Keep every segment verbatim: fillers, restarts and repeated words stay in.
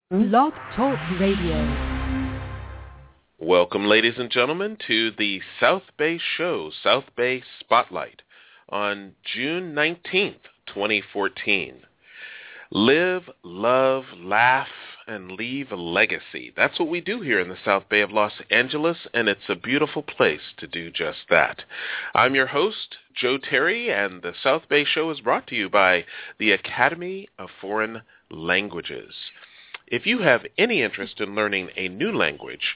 Blog Talk Radio. Welcome, ladies and gentlemen, to the South Bay Show, South Bay Spotlight, on June nineteenth, twenty fourteen. Live, love, laugh, and leave a legacy. That's what we do here in the South Bay of Los Angeles, and it's a beautiful place to do just that. I'm your host, Joe Terry, and the South Bay Show is brought to you by the Academy of Foreign Languages. If you have any interest in learning a new language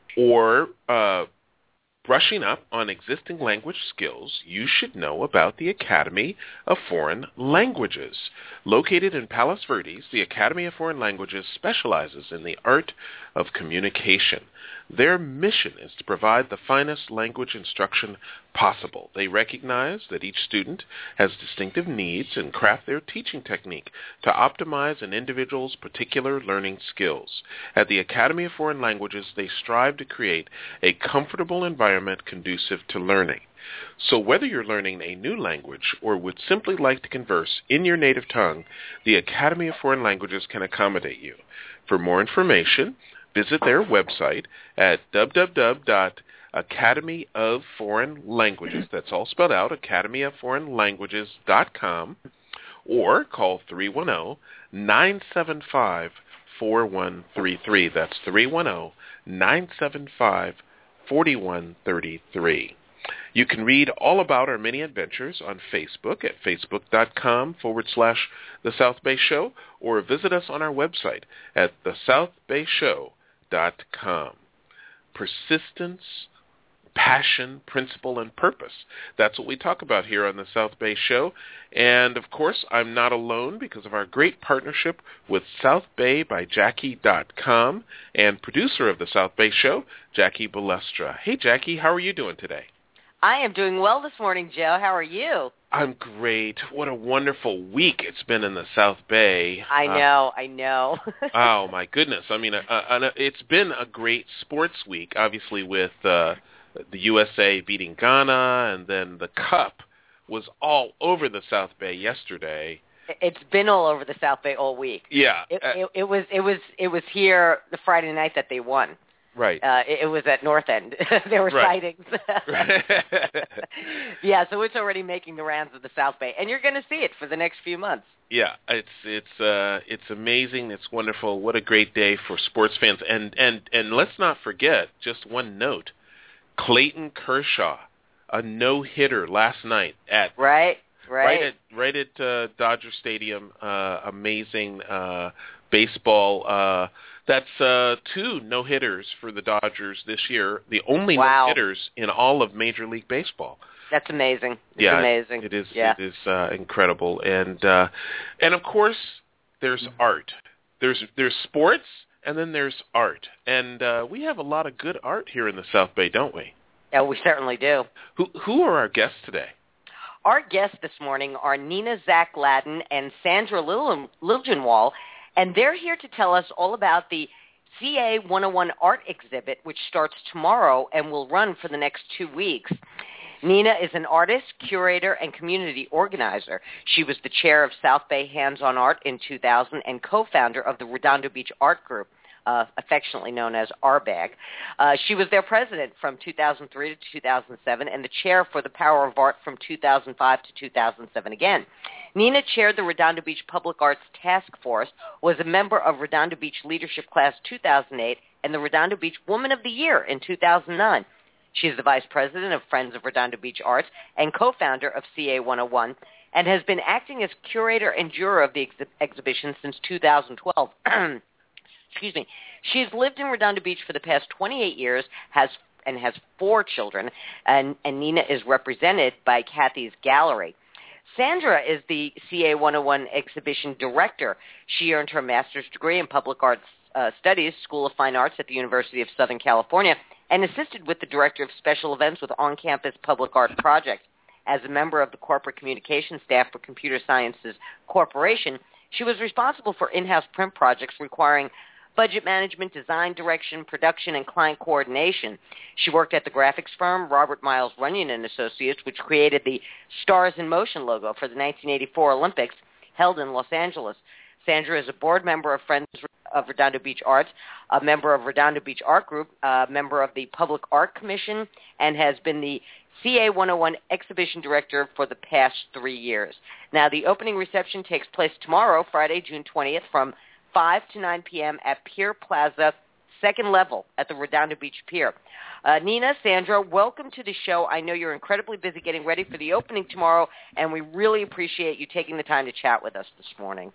or uh, brushing up on existing language skills, you should know about the Academy of Foreign Languages. Located in Palos Verdes, the Academy of Foreign Languages specializes in the art of communication. Their mission is to provide the finest language instruction possible. They recognize that each student has distinctive needs and craft their teaching technique to optimize an individual's particular learning skills. At the Academy of Foreign Languages, they strive to create a comfortable environment conducive to learning. So whether you're learning a new language or would simply like to converse in your native tongue, the Academy of Foreign Languages can accommodate you. For more information, visit their website at w w w dot academy of foreign languages, that's all spelled out, academy of foreign languages dot com, or call three one zero, nine seven five, four one three three. That's three one zero, nine seven five, four one three three. You can read all about our many adventures on Facebook at facebook.com forward slash The South Bay Show, or visit us on our website at the south bay show dot com. Persistence, passion, principle, and purpose. That's what we talk about here on the South Bay Show. And, of course, I'm not alone because of our great partnership with south bay by jackie dot com and producer of the South Bay Show, Jackie Balestra. Hey, Jackie, how are you doing today? I am doing well this morning, Joe. How are you? I'm great. What a wonderful week it's been in the South Bay. I know, uh, I know. Oh, my goodness. I mean, uh, uh, it's been a great sports week, obviously, with uh, the U S A beating Ghana, and then the Cup was all over the South Bay yesterday. It's been all over the South Bay all week. Yeah. It, uh, it, it was it was, it was here the Friday night that they won. Right. Uh, it, it was at North End. There were right. sightings. Yeah, so it's already making the rounds of the South Bay, and you're going to see it for the next few months. Yeah, it's it's uh, it's amazing. It's wonderful. What a great day for sports fans. And and and let's not forget, just one note, Clayton Kershaw, a no-hitter last night at right, right, right at right at uh, Dodger Stadium. Uh, amazing uh, baseball. Uh, That's uh, two no-hitters for the Dodgers this year, the only wow. no-hitters in all of Major League Baseball. That's amazing. It's yeah, amazing. It is, yeah. it is uh, incredible. And, uh, and of course, there's art. There's there's sports, and then there's art. And uh, we have a lot of good art here in the South Bay, don't we? Yeah, we certainly do. Who, who are our guests today? Our guests this morning are Nina Zach-Ladden and Sandra Lil- Liljenwall, and they're here to tell us all about the C A one oh one art exhibit, which starts tomorrow and will run for the next two weeks. Nina is an artist, curator, and community organizer. She was the chair of South Bay Hands-On Art in two thousand and co-founder of the Redondo Beach Art Group, uh, affectionately known as R B A G. Uh, she was their president from two thousand three to two thousand seven and the chair for the Power of Art from two thousand five to two thousand seven again. Nina chaired the Redondo Beach Public Arts Task Force, was a member of Redondo Beach Leadership Class two thousand eight, and the Redondo Beach Woman of the Year in two thousand nine. She is the vice president of Friends of Redondo Beach Arts and co-founder of C A one oh one, and has been acting as curator and juror of the ex- exhibition since two thousand twelve. Excuse me. She has lived in Redondo Beach for the past twenty-eight years, has and has four children, and, and Nina is represented by Kathy's Gallery. Sandra is the C A one oh one exhibition director. She earned her master's degree in public arts uh, studies, School of Fine Arts at the University of Southern California, and assisted with the director of special events with on-campus public art projects. As a member of the corporate communications staff for Computer Sciences Corporation, she was responsible for in-house print projects requiring budget management, design direction, production, and client coordination. She worked at the graphics firm Robert Miles Runyon and Associates, which created the Stars in Motion logo for the nineteen eighty-four Olympics held in Los Angeles. Sandra is a board member of Friends of Redondo Beach Arts, a member of Redondo Beach Art Group, a member of the Public Art Commission, and has been the C A one oh one Exhibition Director for the past three years. Now, the opening reception takes place tomorrow, Friday, June twentieth, from five to nine p.m. at Pier Plaza, second level at the Redondo Beach Pier. Uh, Nina, Sandra, welcome to the show. I know you're incredibly busy getting ready for the opening tomorrow, and we really appreciate you taking the time to chat with us this morning.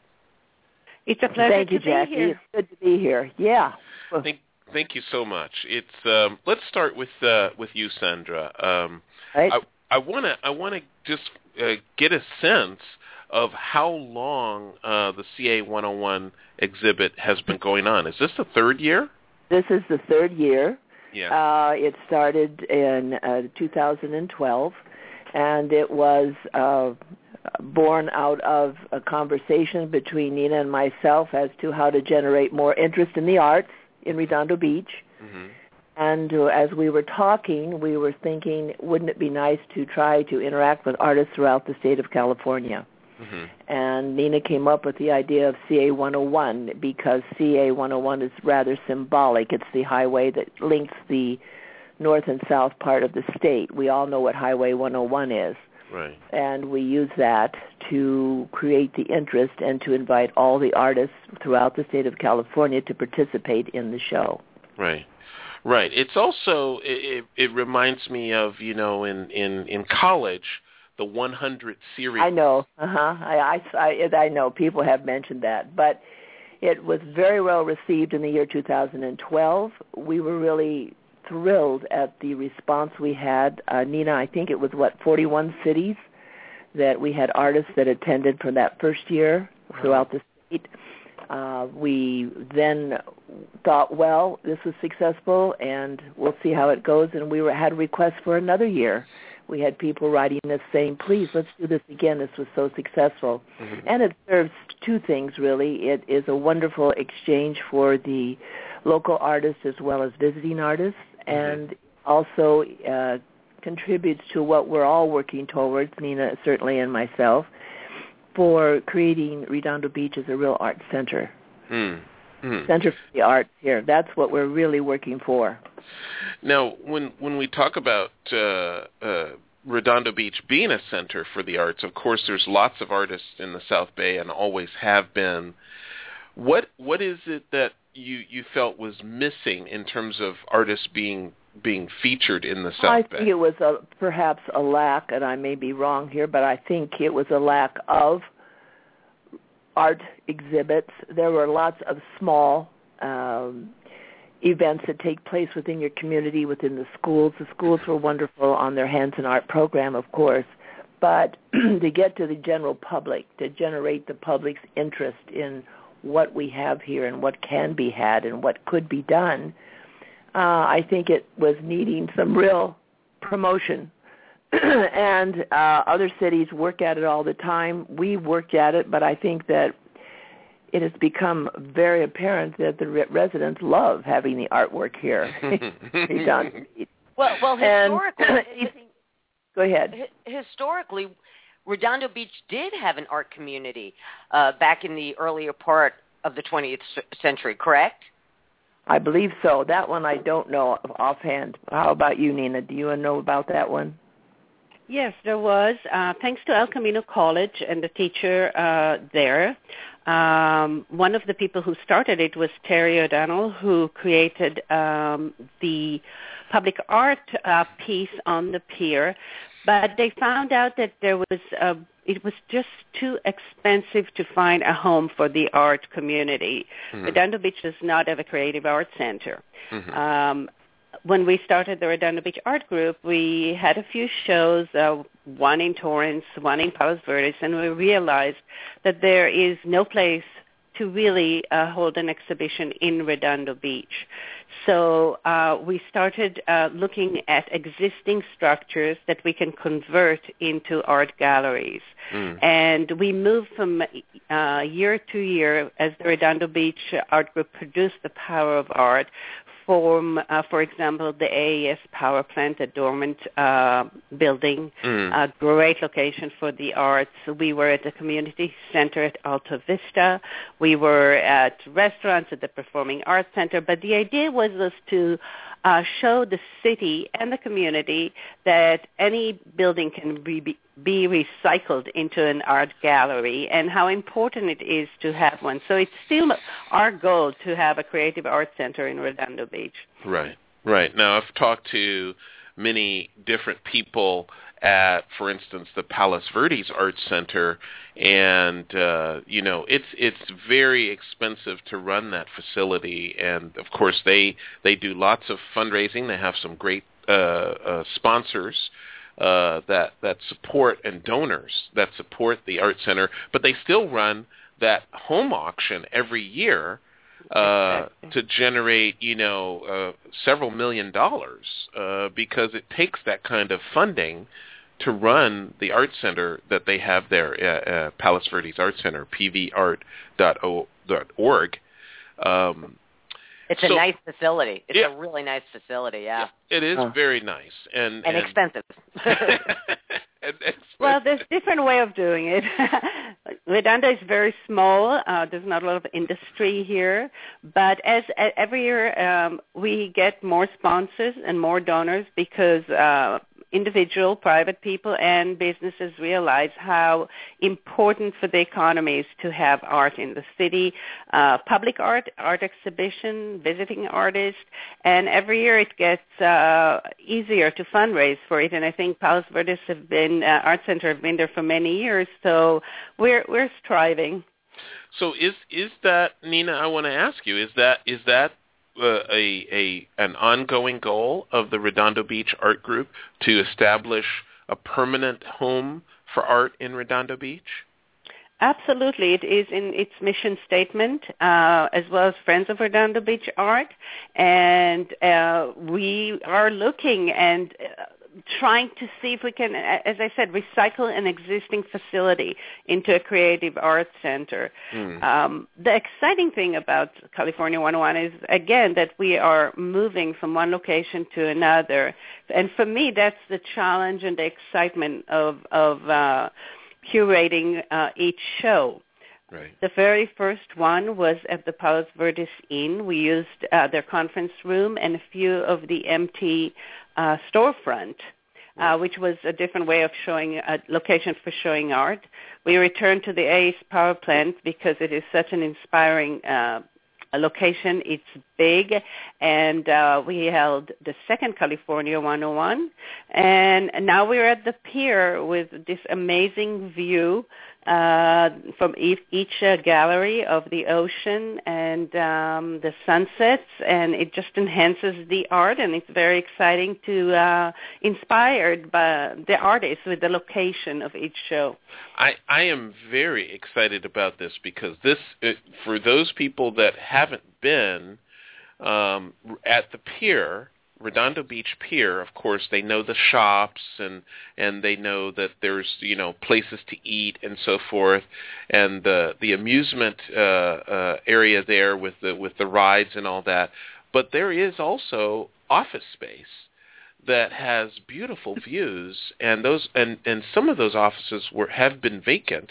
It's a pleasure Thank to you, be Jackie. here. It's good to be here. Yeah. Thank, thank you so much. It's um, let's start with uh, with you, Sandra. Um, Right. I want to I want to just uh, get a sense of how long uh, the C A one oh one exhibit has been going on. Is this the third year? This is the third year. Yeah. Uh, it started in uh, two thousand twelve, and it was uh, born out of a conversation between Nina and myself as to how to generate more interest in the arts in Redondo Beach. Mm-hmm. And uh, as we were talking, we were thinking, wouldn't it be nice to try to interact with artists throughout the state of California? Mm-hmm. And Nina came up with the idea of C A one oh one because C A one oh one is rather symbolic. It's the highway that links the north and south part of the state. We all know what Highway one oh one is. Right. And we use that to create the interest and to invite all the artists throughout the state of California to participate in the show. Right. Right. It's also, it, it reminds me of, you know, in, in, in college, the one hundred series. I know. Uh-huh. I, I, I, I know. People have mentioned that. But it was very well received in the year two thousand twelve. We were really thrilled at the response we had. Uh, Nina, I think it was, what, forty-one cities that we had artists that attended for that first year throughout the state. Uh, we then thought, well, this was successful, and we'll see how it goes. And we were, had requests for another year. We had people writing us saying, please, let's do this again. This was so successful. Mm-hmm. And it serves two things, really. It is a wonderful exchange for the local artists as well as visiting artists, mm-hmm. and also uh, contributes to what we're all working towards, Nina certainly and myself, for creating Redondo Beach as a real art center. Mm. Mm. Center for the arts here. That's what we're really working for. Now, when when we talk about uh, uh, Redondo Beach being a center for the arts, of course, there's lots of artists in the South Bay and always have been. What what is it that you, you felt was missing in terms of artists being being featured in the South I Bay? think it was a, perhaps a lack, and I may be wrong here, but I think it was a lack of art exhibits. There were lots of small um, events that take place within your community, within the schools. The schools were wonderful on their Hands in Art program, of course, but to get to the general public, to generate the public's interest in what we have here and what can be had and what could be done, Uh, I think it was needing some real promotion. and uh, other cities work at it all the time. We worked at it, but I think that it has become very apparent that the re- residents love having the artwork here. Done. Well, well, historically, and, go ahead. Historically, Redondo Beach did have an art community uh, back in the earlier part of the twentieth century, correct? I believe so. That one I don't know offhand. How about you, Nina? Do you know about that one? Yes, there was. Uh, thanks to El Camino College and the teacher uh, there. Um, one of the people who started it was Terry O'Donnell, who created um, the public art uh, piece on the pier. But they found out that there was a it was just too expensive to find a home for the art community. Mm-hmm. Redondo Beach does not have a creative arts center. Mm-hmm. Um, when we started the Redondo Beach Art Group, we had a few shows, uh, one in Torrance, one in Palos Verdes, and we realized that there is no place to really uh, hold an exhibition in Redondo Beach. So uh, we started uh, looking at existing structures that we can convert into art galleries. Mm. And we moved from uh, year to year as the Redondo Beach Art Group produced The Power of Art from, uh, for example, the A E S power plant, a dormant uh, building, mm. a great location for the arts. We were at the community center at Alta Vista. We were at restaurants at the Performing Arts Center. But the idea was, was to uh, show the city and the community that any building can be, be recycled into an art gallery and how important it is to have one. So it's still our goal to have a creative arts center in Redondo Beach. Right, right. Now, I've talked to many different people at, for instance, the Palos Verdes Arts Center, and uh, you know, it's it's very expensive to run that facility. And of course, they they do lots of fundraising. They have some great uh, uh, sponsors uh, that that support and donors that support the art center, but they still run that home auction every year. Uh, to generate, you know, uh, several million dollars uh, because it takes that kind of funding to run the art center that they have there, uh, uh, Palos Verdes Art Center, p v art dot org. Um, it's so, a nice facility. It's yeah, a really nice facility, yeah. yeah it is oh. very nice. And, and, and expensive. and expensive. Well, there's different way of doing it. Redondo is very small. Uh, there's not a lot of industry here. But as uh, every year um, we get more sponsors and more donors because uh, individual, private people, and businesses realize how important for the economy is to have art in the city, uh, public art, art exhibition, visiting artists, and every year it gets uh, easier to fundraise for it. And I think Palos Verdes have been, uh, Art Center have been there for many years, so we're we're striving. So is is that, Nina, I want to ask you, is that is that Uh, a, a an ongoing goal of the Redondo Beach Art Group to establish a permanent home for art in Redondo Beach? Absolutely. It is in its mission statement, uh, as well as Friends of Redondo Beach Art. And uh, we are looking and uh, trying to see if we can, as I said, recycle an existing facility into a creative arts center. Mm. Um, the exciting thing about California one oh one is, again, that we are moving from one location to another. And for me, that's the challenge and the excitement of, of uh, curating uh, each show. Right. The very first one was at the Palos Verdes Inn. We used uh, their conference room and a few of the empty uh, storefront, uh, which was a different way of showing a location for showing art. We returned to the A E S power plant because it is such an inspiring uh, location. It's big, and uh, we held the second California one oh one. And now we're at the pier with this amazing view uh, from each, each uh, gallery of the ocean and um, the sunsets, and it just enhances the art, and it's very exciting to uh, inspired by the artists with the location of each show. I, I am very excited about this because this, it, for those people that haven't been um, at the pier, Redondo Beach Pier, of course, they know the shops and and they know that there's, you know, places to eat and so forth, and the the amusement uh, uh, area there with the with the rides and all that. But there is also office space that has beautiful views, and those and, and some of those offices were have been vacant.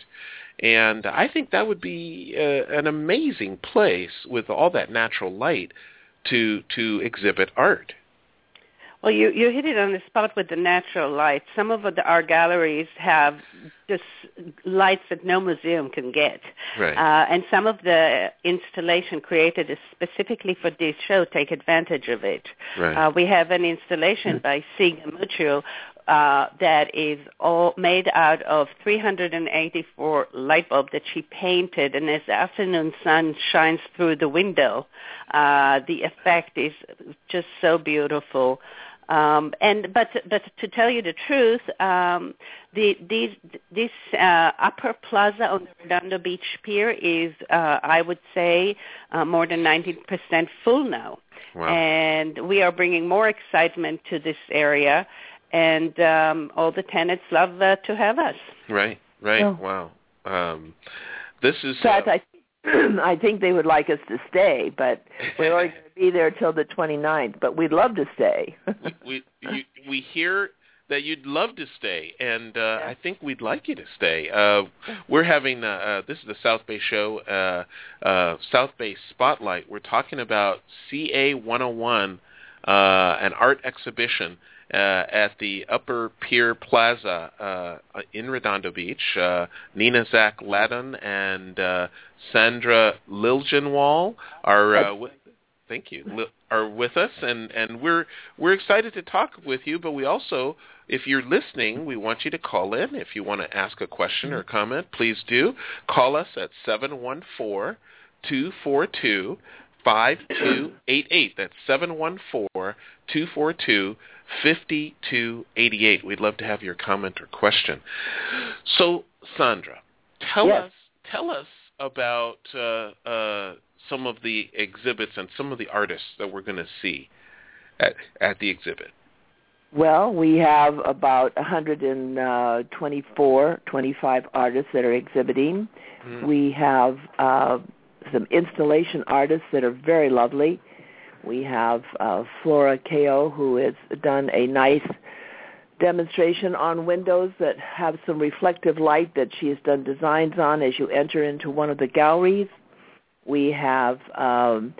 And I think that would be uh, an amazing place with all that natural light to to exhibit art. Well, you, you hit it on the spot with the natural light. Some of the, our galleries have just lights that no museum can get. Right. Uh, and some of the installation created specifically for this show take advantage of it. Right. Uh, we have an installation by Siga Mucho uh, that is all made out of three hundred eighty-four light bulbs that she painted, and as the afternoon sun shines through the window, uh, the effect is just so beautiful. Um, and but but to tell you the truth, um, the these this uh, upper plaza on the Redondo Beach Pier is, uh, I would say, uh, more than ninety percent full now. Wow. And we are bringing more excitement to this area, and um, all the tenants love uh, to have us. Right, right. Oh. Wow. Um, this is... In fact, uh, I, I think they would like us to stay, but we're only going to be there till the twenty-ninth, but we'd love to stay. we we, you, we hear that you'd love to stay, and uh, I think we'd like you to stay. Uh, we're having, uh, uh, this is the South Bay Show, uh, uh, South Bay Spotlight. We're talking about C A one oh one, uh, an art exhibition uh, at the Upper Pier Plaza uh, in Redondo Beach. Uh, Nina Zack-Ladden and uh, Sandra Liljenwall are uh, with Thank you. Are with us, and, and we're we're excited to talk with you. But we also, if you're listening, we want you to call in. If you want to ask a question or comment, please do call us at seven one four, two four two, five two eight eight. That's seven one four, two four two, five two eight eight. We'd love to have your comment or question. So, Sandra, tell yes. us tell us about. Uh, uh, some of the exhibits and some of the artists that we're going to see at, at the exhibit. Well, we have about one hundred twenty-four, twenty-five artists that are exhibiting. Mm-hmm. We have uh, some installation artists that are very lovely. We have uh, Flora K O, who has done a nice demonstration on windows that have some reflective light that she has done designs on as you enter into one of the galleries. We have um,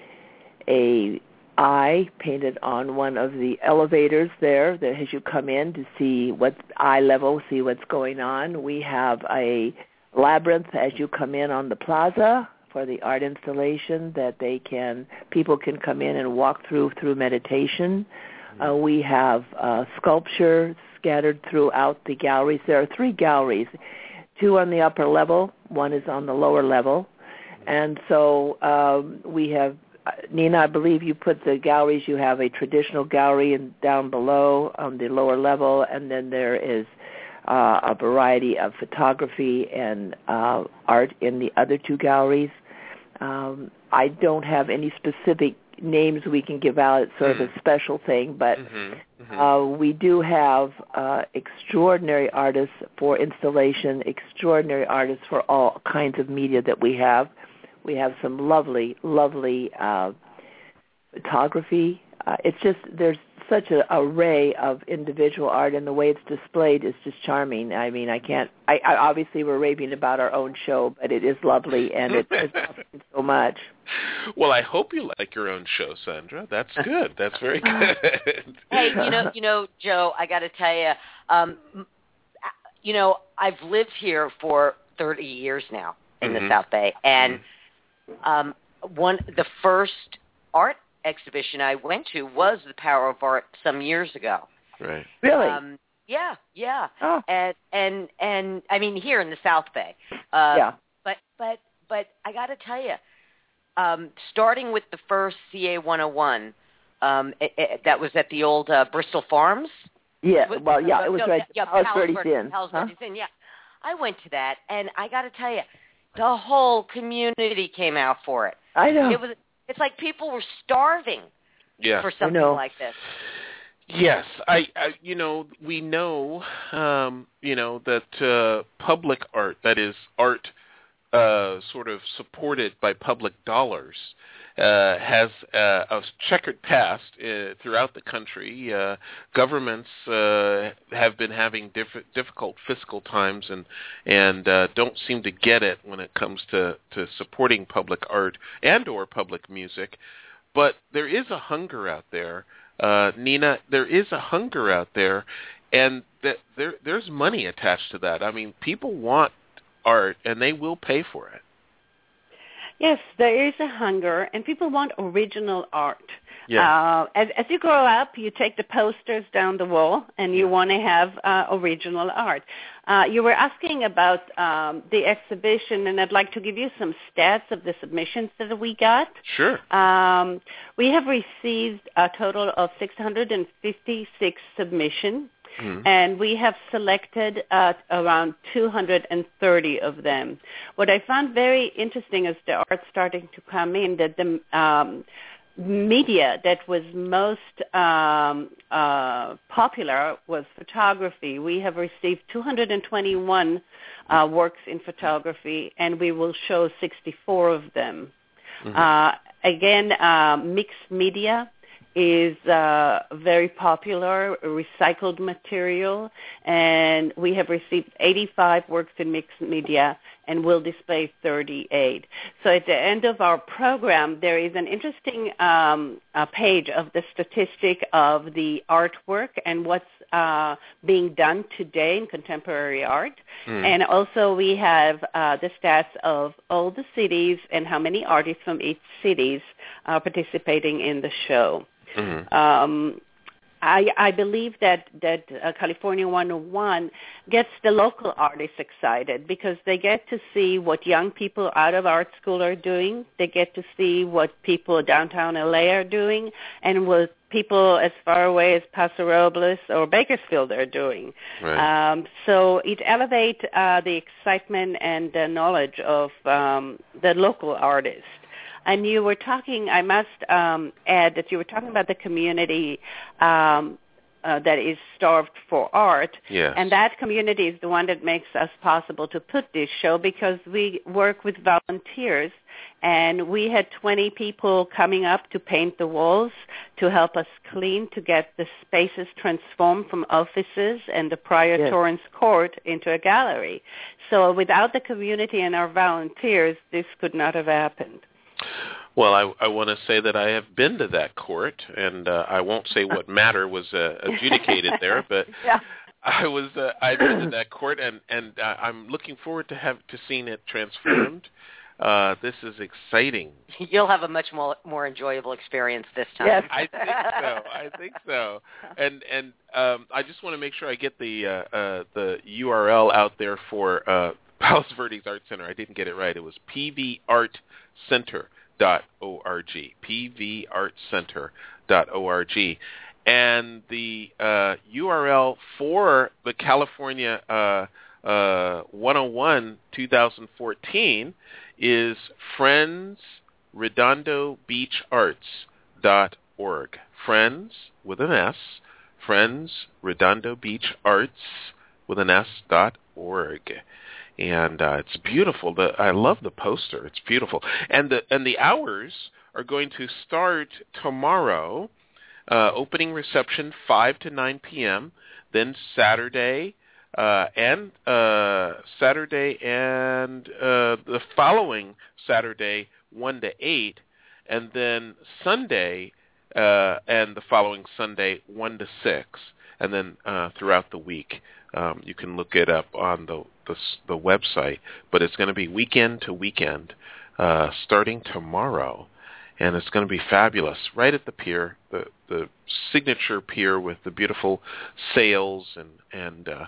a eye painted on one of the elevators there that as you come in to see what's eye level, see what's going on. We have a labyrinth as you come in on the plaza for the art installation that they can people can come in and walk through through meditation. Uh, we have uh, sculpture scattered throughout the galleries. There are three galleries, two on the upper level, one is on the lower level. And so um, we have, uh, Nina, I believe you put the galleries, you have a traditional gallery and down below on the lower level, and then there is uh, a variety of photography and uh, art in the other two galleries. Um, I don't have any specific names we can give out. It's sort mm. of a special thing, but mm-hmm. Mm-hmm. Uh, we do have uh, extraordinary artists for installation, extraordinary artists for all kinds of media that we have. We have some lovely, lovely uh, photography. Uh, it's just, there's such an array of individual art, and the way it's displayed is just charming. I mean, I can't, I, I obviously we're raving about our own show, but it is lovely, and it, it's lovely so much. Well, I hope you like your own show, Sandra. That's good. That's very good. Hey, you know, you know, Joe, I got to tell you, um, you know, I've lived here for thirty years now in mm-hmm. the South Bay, and mm-hmm. Um, one the first art exhibition I went to was The Power of Art some years ago. Right. Really? Um, yeah, yeah. Oh. And and and I mean here in the South Bay. Uh, yeah. But but but I got to tell you, um, starting with the first C A one oh one, um, it, it, that was at the old uh, Bristol Farms. Yeah. Well, yeah, it was no, right. Yeah, Palos Verdes Inn. Palos huh? Verdes Inn. Yeah. I went to that, and I got to tell you, the whole community came out for it. I know. It was. It's like people were starving yeah. for something like this. Yes, I, I. You know, we know. Um, you know that uh, public art, that is art, uh, sort of supported by public dollars, uh, has uh, a checkered past uh, throughout the country. Uh, governments uh, have been having diff- difficult fiscal times and and uh, don't seem to get it when it comes to, to supporting public art and or public music. But there is a hunger out there, uh, Nina. There is a hunger out there, and that there there's money attached to that. I mean, people want art, and they will pay for it. Yes, there is a hunger, and people want original art. Yeah. Uh, as, as you grow up, you take the posters down the wall, and you yeah. want to have uh, original art. Uh, you were asking about um, the exhibition, and I'd like to give you some stats of the submissions that we got. Sure. Um, we have received a total of six hundred fifty-six submissions. Mm-hmm. And we have selected uh, around two hundred thirty of them. What I found very interesting is the art starting to come in, that the um, media that was most um, uh, popular was photography. We have received two hundred twenty-one uh, works in photography, and we will show sixty-four of them. Mm-hmm. Uh, again, uh, mixed media is uh, very popular, recycled material, and we have received eighty-five works in mixed media and will display thirty-eight. So at the end of our program, there is an interesting um, uh, page of the statistic of the artwork and what's uh, being done today in contemporary art. Mm. And also we have uh, the stats of all the cities and how many artists from each cities are participating in the show. Mm-hmm. Um, I, I believe that, that uh, California one oh one gets the local artists excited because they get to see what young people out of art school are doing. They get to see what people downtown L A are doing and what people as far away as Paso Robles or Bakersfield are doing. Right. Um, so it elevates uh, the excitement and the knowledge of um, the local artists. And you were talking, I must um, add that you were talking about the community um, uh, that is starved for art. Yes. And that community is the one that makes us possible to put this show because we work with volunteers. And we had twenty people coming up to paint the walls, to help us clean, to get the spaces transformed from offices and the prior yes. Torrance Court into a gallery. So without the community and our volunteers, this could not have happened. Well, I, I want to say that I have been to that court, and uh, I won't say what matter was uh, adjudicated there, but yeah. I was uh, I've been to that court, and and uh, I'm looking forward to have to seeing it transformed. Uh, this is exciting. You'll have a much more more enjoyable experience this time. Yes. I think so. I think so. And and um, I just want to make sure I get the uh, uh, the U R L out there for uh, Palos Verdes Art Center. I didn't get it right. It was p v art center dot org. p v art center dot org. And the uh, U R L for the California uh, uh, one oh one twenty fourteen is friends redondo beach arts dot org. Friends with an S, Friends Redondo Beach Arts with an S dot org. And uh, it's beautiful. The, I love the poster. It's beautiful. And the and the hours are going to start tomorrow. Uh, opening reception five to nine p.m. Then Saturday uh, and uh, Saturday and uh, the following Saturday one to eight, and then Sunday uh, and the following Sunday one to six, and then uh, throughout the week. Um, you can look it up on the the, the website, but it's going to be weekend to weekend, uh, starting tomorrow, and it's going to be fabulous. Right at the pier, the the signature pier with the beautiful sails and and uh,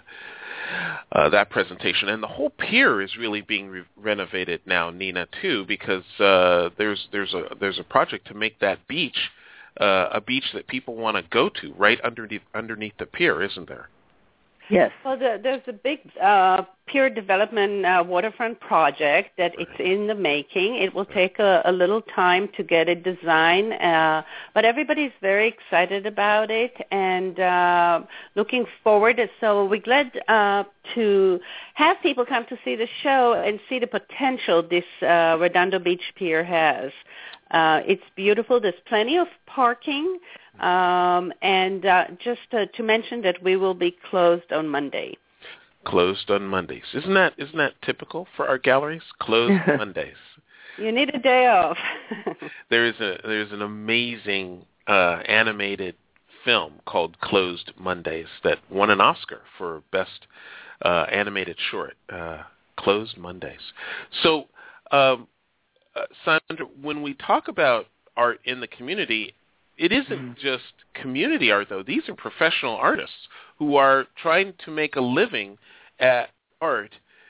uh, that presentation, and the whole pier is really being re- renovated now, Nina, too, because uh, there's there's a there's a project to make that beach uh, a beach that people want to go to right underneath underneath the pier, isn't there? Yes. Well, the, there's a big uh, pier development uh, waterfront project that it's in the making. It will take a, a little time to get it designed, uh, but everybody's very excited about it and uh, looking forward. So we're glad uh, to have people come to see the show and see the potential this uh, Redondo Beach Pier has. Uh, it's beautiful. There's plenty of parking. Um, and uh, just uh, to mention that we will be closed on Monday. Closed on Mondays. Isn't that isn't that typical for our galleries? Closed Mondays. You need a day off. there is a there's an amazing uh, animated film called Closed Mondays that won an Oscar for best uh, animated short. Uh, Closed Mondays. So, um, uh, Sandra, when we talk about art in the community, it isn't just community art, though. These are professional artists who are trying to make a living at art.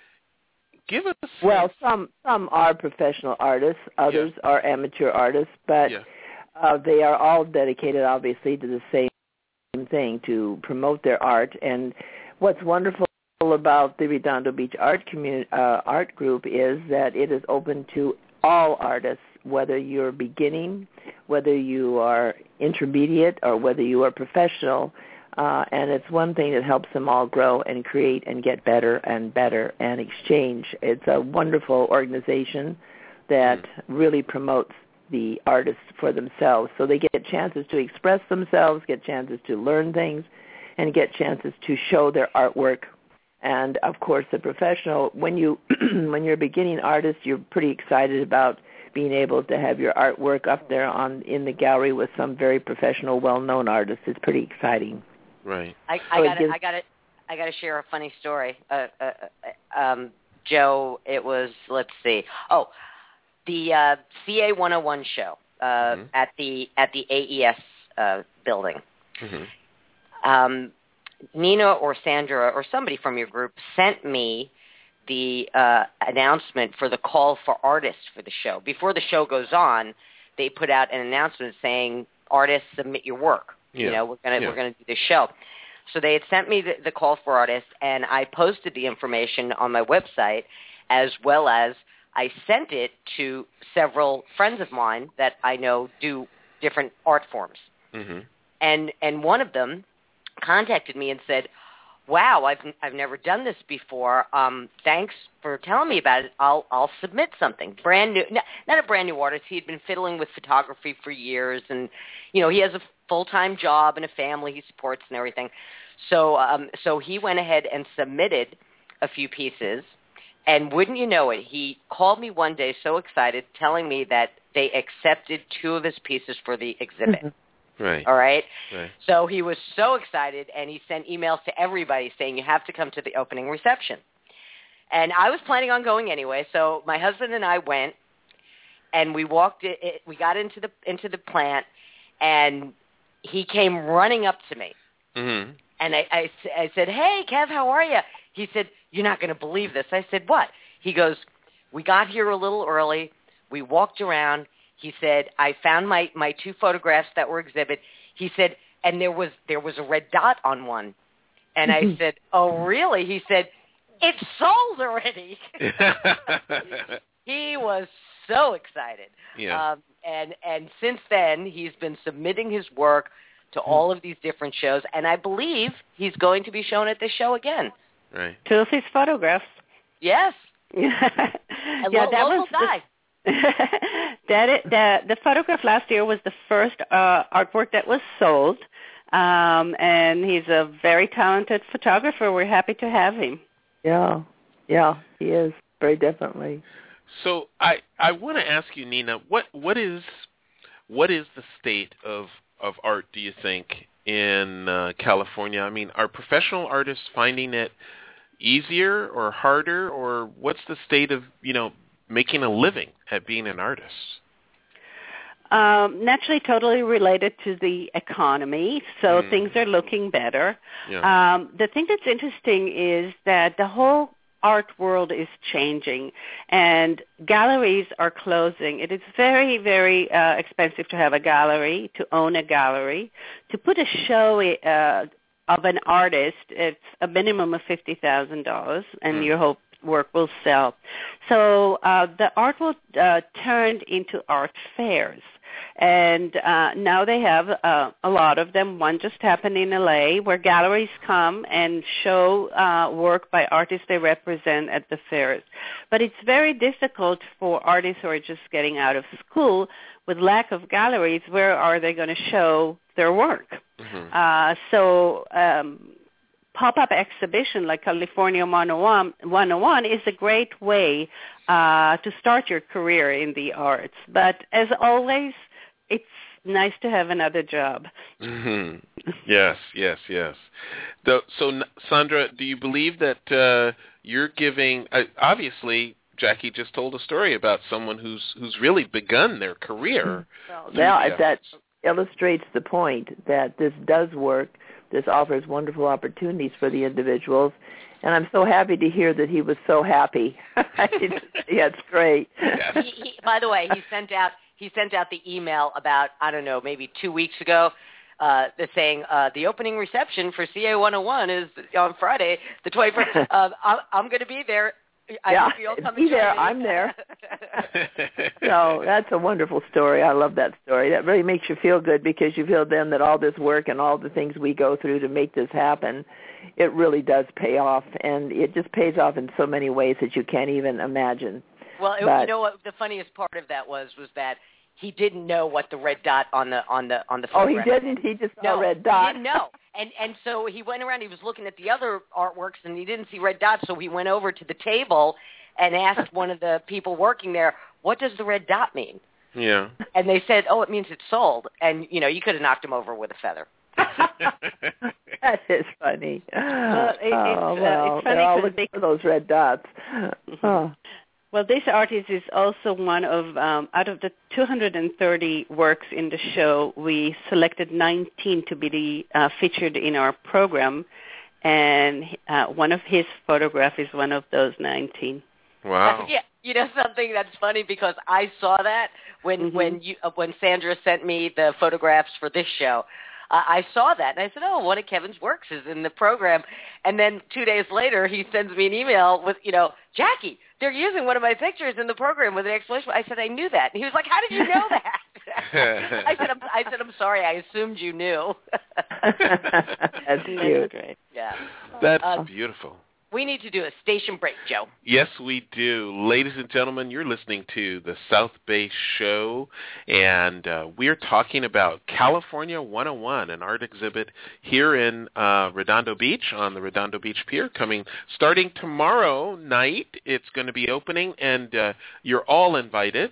Give us a well, some some are professional artists, others yeah. are amateur artists, but yeah. uh, they are all dedicated, obviously, to the same thing, to promote their art. And what's wonderful about the Redondo Beach Art Community uh, Art Group is that it is open to all artists, whether you're beginning whether you are intermediate or whether you are professional. Uh, and it's one thing that helps them all grow and create and get better and better and exchange. It's a wonderful organization that mm-hmm. really promotes the artists for themselves. So they get chances to express themselves, get chances to learn things, and get chances to show their artwork. And, of course, the professional, when, you, when you're a beginning artist, you're pretty excited about being able to have your artwork up there on in the gallery with some very professional, well-known artists. It's pretty exciting. Right. I, I got I got to I got to share a funny story. Uh, uh, um, Joe, it was let's see. Oh, the uh, C A one oh one show uh, mm-hmm. at the at the A E S uh, building. Mm-hmm. Um, Nina or Sandra or somebody from your group sent me the uh, announcement for the call for artists for the show. Before the show goes on, they put out an announcement saying, "Artists, submit your work." Yeah. You know, we're gonna yeah. we're gonna do this show. So they had sent me the, the call for artists, and I posted the information on my website, as well as I sent it to several friends of mine that I know do different art forms. Mm-hmm. And and one of them contacted me and said, "Wow, I've I've never done this before. Um, thanks for telling me about it. I'll I'll submit something brand new. Not, not a brand new artist. He had been fiddling with photography for years, and you know he has a full-time job and a family he supports and everything. So um, so he went ahead and submitted a few pieces, and wouldn't you know it, he called me one day so excited, telling me that they accepted two of his pieces for the exhibit." Mm-hmm. Right. All right? Right. So he was so excited, and he sent emails to everybody saying, "You have to come to the opening reception." And I was planning on going anyway, so my husband and I went, and we walked it, it, we got into the into the plant, and he came running up to me. Mm-hmm. And I, I, I said, "Hey, Kev, how are you?" He said, "You're not going to believe this." I said, "What?" He goes, "We got here a little early. We walked around." He said, "I found my, my two photographs that were exhibit." He said, "And there was there was a red dot on one." And I said, "Oh, really?" He said, "It's sold already." He was so excited. Yeah. Um, and and since then, he's been submitting his work to all of these different shows, and I believe he's going to be shown at this show again. Right. Two of his photographs. Yes. yeah, a yeah lo- that local was guy. The, that it, the the photograph last year was the first uh, artwork that was sold, um, and he's a very talented photographer. We're happy to have him. Yeah, yeah, he is very definitely. So I, I want to ask you, Nina, what what is what is the state of, of art, do you think, in uh, California? I mean, are professional artists finding it easier or harder, or what's the state of, you know, making a living at being an artist? Um, naturally, totally related to the economy, so mm. things are looking better. Yeah. Um, the thing that's interesting is that the whole art world is changing, and galleries are closing. It is very, very uh, expensive to have a gallery, to own a gallery. To put a show uh, of an artist, it's a minimum of fifty thousand dollars, and mm. your whole work will sell. So uh, the art world uh, turned into art fairs. And uh, now they have uh, a lot of them. One just happened in L A where galleries come and show uh, work by artists they represent at the fairs. But it's very difficult for artists who are just getting out of school with lack of galleries. Where are they going to show their work? Mm-hmm. Uh, so um, pop-up exhibition like California one oh one is a great way uh, to start your career in the arts. But as always, it's nice to have another job. Mm-hmm. Yes, yes, yes. So, so, Sandra, do you believe that uh, you're giving, uh, obviously, Jackie just told a story about someone who's who's really begun their career. Well, yeah, that illustrates the point that this does work. This offers wonderful opportunities for the individuals, and I'm so happy to hear that he was so happy. Yeah, it's great. He, he, by the way, he sent out he sent out the email about, I don't know, maybe two weeks ago, uh, saying uh, the opening reception for C A one oh one is on Friday, the twenty-first. uh, I'm, I'm going to be there. I yeah, hope you'll come be and join there. me. I'm there. So that's a wonderful story. I love that story. That really makes you feel good because you feel then that all this work and all the things we go through to make this happen, it really does pay off, and it just pays off in so many ways that you can't even imagine. Well, it, but, you know what? The funniest part of that was was that he didn't know what the red dot on the on the on the oh, he photograph didn't. He just saw no, a red dot. he didn't know. And and so he went around. He was looking at the other artworks, and he didn't see red dots. So he went over to the table and asked one of the people working there, "What does the red dot mean?" Yeah. And they said, "Oh, it means it's sold." And you know, you could have knocked him over with a feather. That is funny. Well, it, oh, it's, uh, well, it's funny they're all 'cause looking they, for those red dots. Oh. Well, this artist is also one of, um, out of the two hundred thirty works in the show, we selected nineteen to be the, uh, featured in our program, and uh, one of his photographs is one of those nineteen. Wow. Yeah, you know something that's funny because I saw that when Mm-hmm. when you uh, when Sandra sent me the photographs for this show. Uh, I saw that, and I said, oh, one of Kevin's works is in the program. And then two days later, he sends me an email with, you know, Jackie, they're using one of my pictures in the program with an explanation. I said, I knew that. And he was like, how did you know that? I said, I'm, I said, I'm sorry. I assumed you knew. That's cute. Great. Yeah. That's Uh, beautiful. We need to do a station break, Joe. Yes, we do. Ladies and gentlemen, you're listening to the South Bay Show, and uh, we're talking about California one oh one, an art exhibit here in uh, Redondo Beach on the Redondo Beach Pier, coming starting tomorrow night. It's going to be opening, and uh, you're all invited.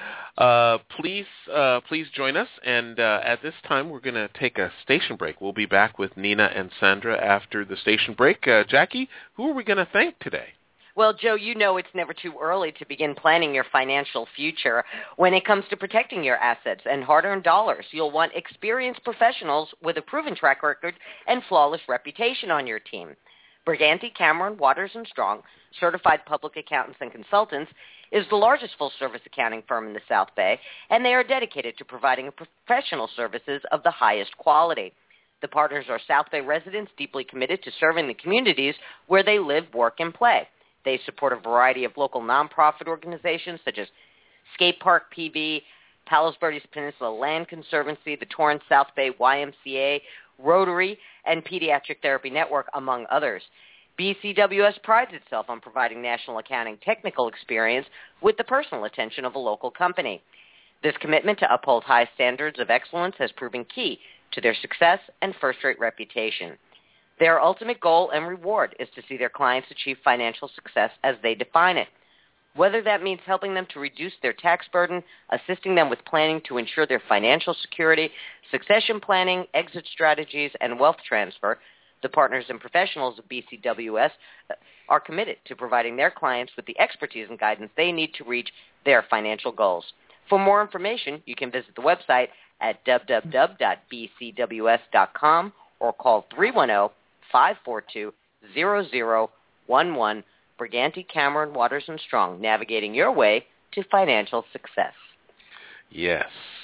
Uh, please, uh, please join us. And uh, at this time, we're going to take a station break. We'll be back with Nina and Sandra after the station break. Uh, Jackie, who are we going to thank today? Well, Joe, you know it's never too early to begin planning your financial future. When it comes to protecting your assets and hard-earned dollars, you'll want experienced professionals with a proven track record and flawless reputation on your team. Briganti, Cameron, Waters and Strong, certified public accountants and consultants, is the largest full-service accounting firm in the South Bay, and they are dedicated to providing professional services of the highest quality. The partners are South Bay residents deeply committed to serving the communities where they live, work, and play. They support a variety of local nonprofit organizations such as Skate Park P V, Palos Verdes Peninsula Land Conservancy, the Torrance South Bay Y M C A, Rotary, and Pediatric Therapy Network, among others. B C W S prides itself on providing national accounting technical experience with the personal attention of a local company. This commitment to uphold high standards of excellence has proven key to their success and first-rate reputation. Their ultimate goal and reward is to see their clients achieve financial success as they define it. Whether that means helping them to reduce their tax burden, assisting them with planning to ensure their financial security, succession planning, exit strategies, and wealth transfer, the partners and professionals of B C W S are committed to providing their clients with the expertise and guidance they need to reach their financial goals. For more information, you can visit the website at w w w dot b c w s dot com or call three one zero, five four two, zero zero one one. Briganti, Cameron, Waters and Strong, navigating your way to financial success. Yes.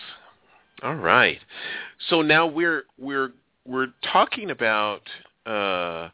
All right. So now we're we're we're talking about uh,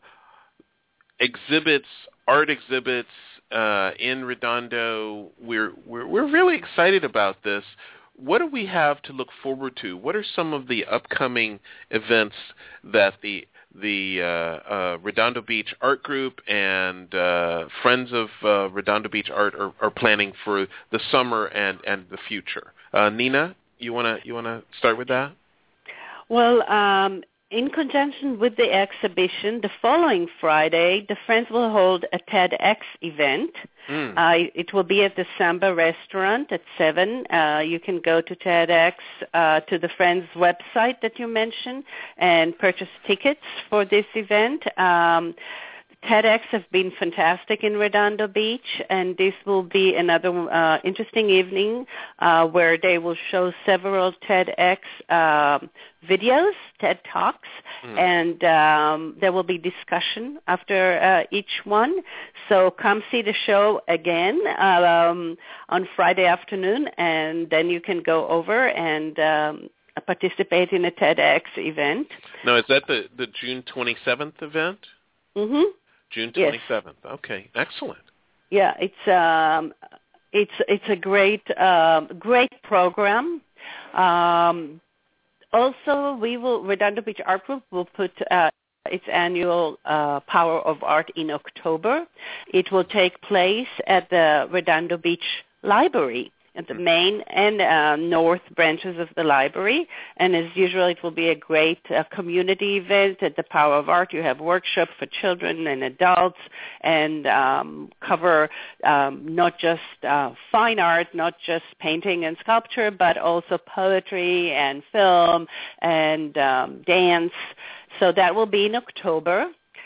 exhibits, art exhibits uh, in Redondo. We're we're we're really excited about this. What do we have to look forward to? What are some of the upcoming events that the the uh, uh, Redondo Beach Art Group and uh, Friends of uh, Redondo Beach Art are, are planning for the summer and, and the future? Uh, Nina, you wanna you wanna start with that? Well, um, in conjunction with the exhibition, the following Friday, the Friends will hold a TEDx event. Mm. Uh, it will be at the Samba restaurant at seven. Uh, you can go to TEDx, uh, to the Friends website that you mentioned, and purchase tickets for this event. Um, TEDx have been fantastic in Redondo Beach, and this will be another uh, interesting evening uh, where they will show several TEDx uh, videos, TED Talks, mm. and um, there will be discussion after uh, each one. So come see the show again um, on Friday afternoon, and then you can go over and um, participate in a TEDx event. Now, is that the, the June twenty-seventh event? Mm-hmm. June twenty-seventh. Yes. Okay, excellent. yeah, it's um, it's it's a great um, great program. Um, also, we will Redondo Beach Art Group will put uh, its annual uh, Power of Art in October. It will take place at the Redondo Beach Library, at the main and uh, north branches of the library. And as usual, it will be a great uh, community event. At the Power of Art, you have workshops for children and adults, and um, cover um, not just uh, fine art, not just painting and sculpture, but also poetry and film and um, dance. So that will be in October.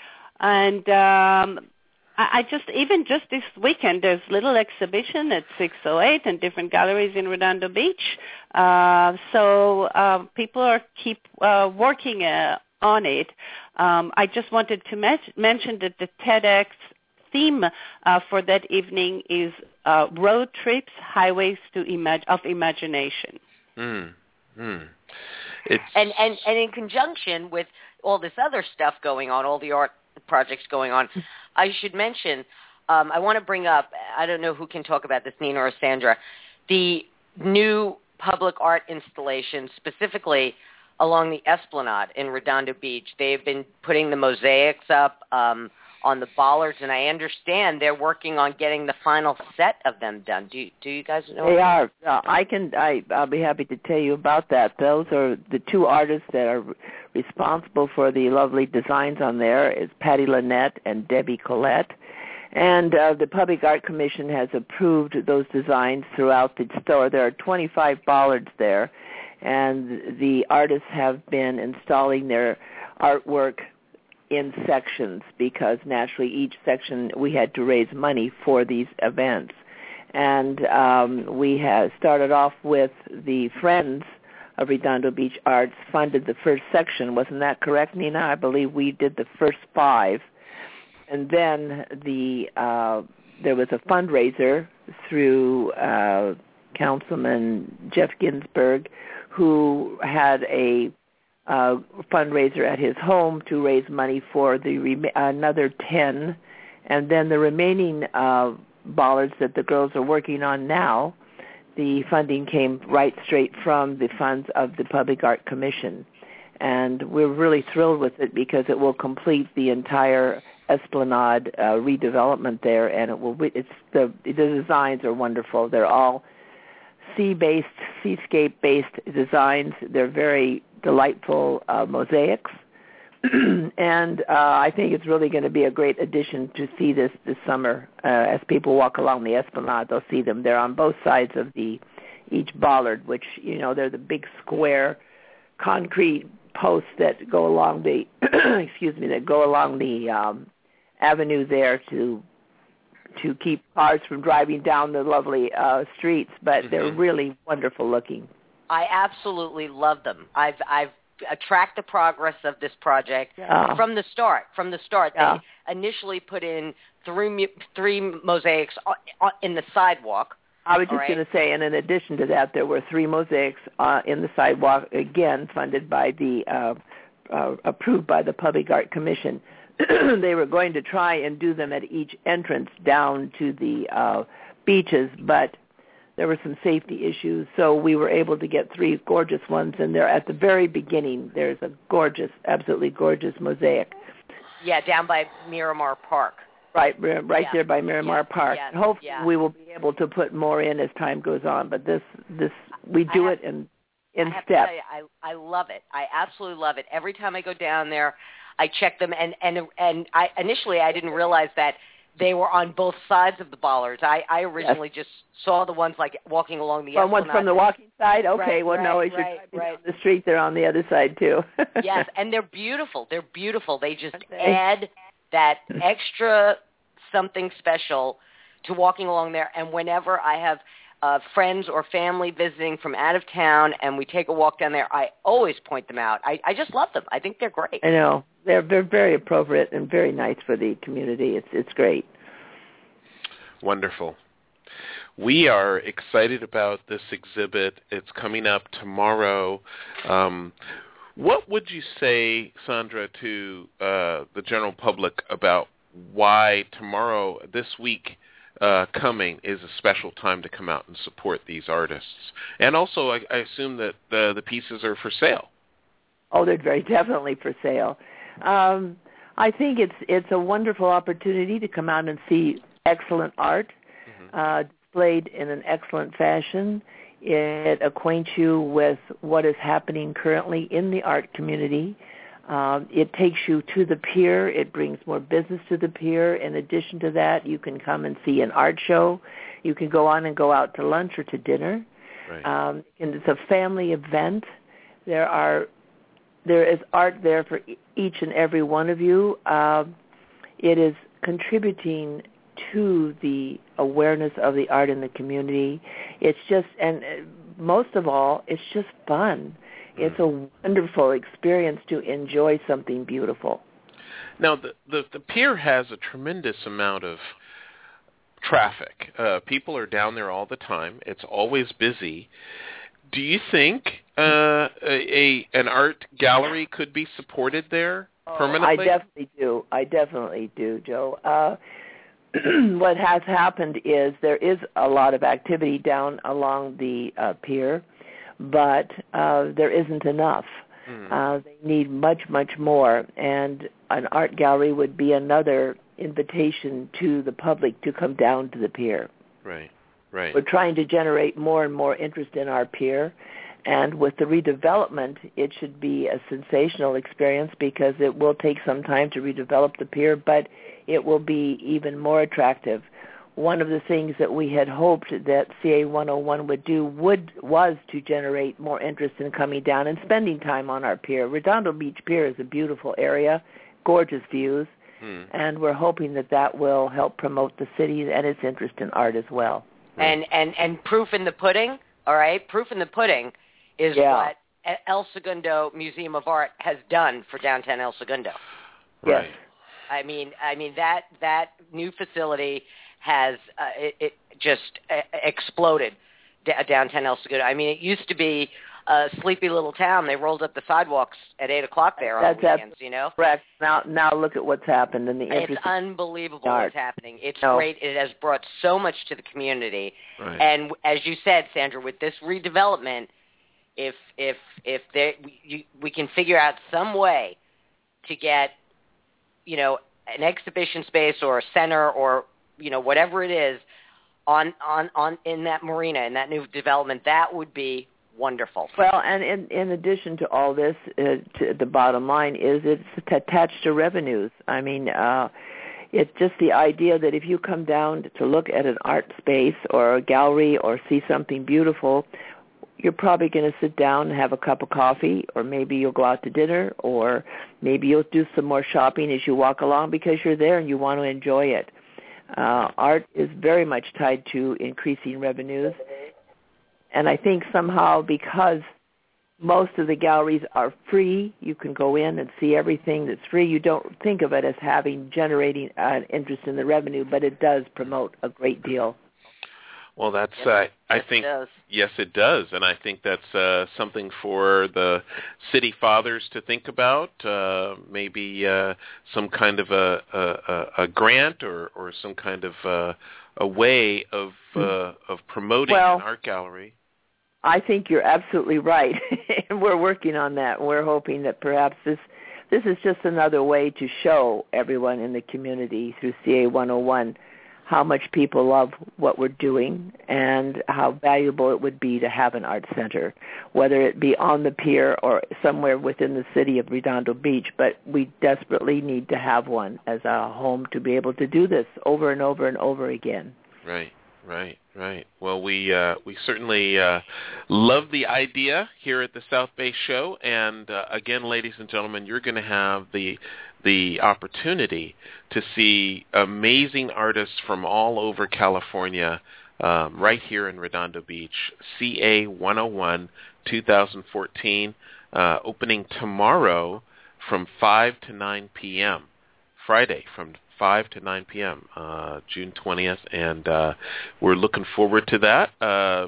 And um, I just, even just this weekend, there's little exhibition at six oh eight and different galleries in Redondo Beach. Uh, so uh, people are keep uh, working uh, on it. Um, I just wanted to met- mention that the TEDx theme uh, for that evening is uh, road trips, highways to imag- of imagination. Mm. Mm. It's... And, and, and in conjunction with all this other stuff going on, all the art projects going on, I should mention, um, I want to bring up, I don't know who can talk about this, Nina or Sandra, the new public art installation, specifically along the Esplanade in Redondo Beach. They've been putting the mosaics up um, on the bollards, and I understand they're working on getting the final set of them done. Do you, do you guys know? They are. Uh, I can. I, I'll be happy to tell you about that. Those are the two artists that are responsible for the lovely designs on there. Is Patty Lynette and Debbie Collette. And uh, the Public Art Commission has approved those designs throughout the store. There are twenty-five bollards there, and the artists have been installing their artwork in sections, because naturally each section we had to raise money for these events. And um, we have started off with the Friends of Redondo Beach Arts funded the first section. Wasn't that correct, Nina? I believe we did the first five. And then the uh, there was a fundraiser through uh, Councilman Jeff Ginsburg, who had a uh, fundraiser at his home to raise money for the rem- another ten. And then the remaining uh, bollards that the girls are working on now, the funding came right straight from the funds of the Public Art Commission. And we're really thrilled with it because it will complete the entire Esplanade uh, redevelopment there, and it will. It's the the designs are wonderful. They're all sea-based, seascape-based designs. They're very delightful uh, mosaics, and uh, I think it's really going to be a great addition to see this this summer. Uh, as people walk along the Esplanade, they'll see them. They're on both sides of the each bollard, which, you know, they're the big square concrete posts that go along the excuse me that go along the um, avenue there to to keep cars from driving down the lovely uh, streets, but mm-hmm. they're really wonderful looking. I absolutely love them. I've I've tracked the progress of this project yeah. from the start. From the start, yeah. they initially put in three three mosaics in the sidewalk. I was just right. going to say, and in addition to that, there were three mosaics uh, in the sidewalk, again funded by the, uh, uh, approved by the Public Art Commission. They were going to try and do them at each entrance down to the uh, beaches, but there were some safety issues, so we were able to get three gorgeous ones, and they're at the very beginning. There's a gorgeous, absolutely gorgeous mosaic. Yeah, down by Miramar Park. Right, right yeah. there by Miramar yeah. Park. Yeah. Hopefully yeah. we will be able to put more in as time goes on, but this, this we do have, it in, in I have steps. To tell you, I, I love it. I absolutely love it. Every time I go down there, I check them, and, and, and I initially I didn't realize that they were on both sides of the bollards. I, I originally yes. just saw the ones like walking along the well, ones from the walking side? Okay, right, well, right, no, as you're right, driving right. down the street, they're on the other side, too. Yes, and they're beautiful. They're beautiful. They just okay. add that extra something special to walking along there. And whenever I have uh, friends or family visiting from out of town and we take a walk down there, I always point them out. I, I just love them. I think they're great. I know. They're, they're very appropriate and very nice for the community. It's it's great. Wonderful. We are excited about this exhibit. It's coming up tomorrow. Um, what would you say, Sandra, to uh, the general public about why tomorrow, this week, uh, coming is a special time to come out and support these artists. And also, I, I assume that the, the pieces are for sale. Oh, they're very definitely for sale. Um, I think it's it's a wonderful opportunity to come out and see excellent art mm-hmm. uh, displayed in an excellent fashion. It acquaints you with what is happening currently in the art community. Um, it takes you to the pier. It brings more business to the pier. In addition to that, you can come and see an art show. You can go on and go out to lunch or to dinner. Right. Um, and it's a family event. There are there is art there for each and every one of you. Uh, it is contributing to the awareness of the art in the community. It's just, and most of all, it's just fun. It's a wonderful experience to enjoy something beautiful. Now, the, the, the pier has a tremendous amount of traffic. Uh, people are down there all the time. It's always busy. Do you think uh, a, a an art gallery could be supported there permanently? I definitely do. I definitely do, Joe. Uh, what has happened is there is a lot of activity down along the uh, pier, but uh, there isn't enough. Mm. Uh, they need much, much more, and an art gallery would be another invitation to the public to come down to the pier. Right, right. We're trying to generate more and more interest in our pier, and with the redevelopment, it should be a sensational experience because it will take some time to redevelop the pier, but it will be even more attractive. One of the things that we had hoped that C A one oh one would do would was to generate more interest in coming down and spending time on our pier. Redondo Beach Pier is a beautiful area, gorgeous views, hmm. and we're hoping that that will help promote the city and its interest in art as well. And and, and proof in the pudding, all right? Proof in the pudding is yeah. what El Segundo Museum of Art has done for downtown El Segundo. Right. Yes. I mean, I mean that that new facility has uh, it, it just uh, exploded d- downtown El Segundo. I mean, it used to be a sleepy little town. They rolled up the sidewalks at eight o'clock there on That's the weekends. You know, correct. Now, now look at what's happened in the interest. It's unbelievable art. what's happening. It's no. great. It has brought so much to the community. Right. And as you said, Sandra, with this redevelopment, if if if there we, you, we can figure out some way to get, you know, an exhibition space or a center or, you know, whatever it is on, on, on in that marina, in that new development, that would be wonderful. Well, and in, in addition to all this, uh, to the bottom line is it's attached to revenues. I mean, uh, it's just the idea that if you come down to look at an art space or a gallery or see something beautiful, you're probably going to sit down and have a cup of coffee, or maybe you'll go out to dinner, or maybe you'll do some more shopping as you walk along because you're there and you want to enjoy it. Uh, art is very much tied to increasing revenues, and I think somehow because most of the galleries are free, you can go in and see everything that's free. You don't think of it as having generating an interest in the revenue, but it does promote a great deal. Well, that's, Yes, uh, I yes, think, it does. yes, it does. And I think that's uh, something for the city fathers to think about, uh, maybe uh, some kind of a, a, a grant or, or some kind of uh, a way of uh, of promoting well, an art gallery. I think you're absolutely right. And we're working on that. We're hoping that perhaps this this is just another way to show everyone in the community through C A one oh one how much people love what we're doing and how valuable it would be to have an art center, whether it be on the pier or somewhere within the city of Redondo Beach. But we desperately need to have one as a home to be able to do this over and over and over again. Right, right, right. Well, we uh, we certainly uh, love the idea here at the South Bay Show. And uh, again, ladies and gentlemen, you're going to have the the opportunity to see amazing artists from all over California um, right here in Redondo Beach. C A one oh one twenty fourteen, uh, opening tomorrow from five to nine p.m., Friday from five to nine p.m., uh, June twentieth, and uh, we're looking forward to that. Uh,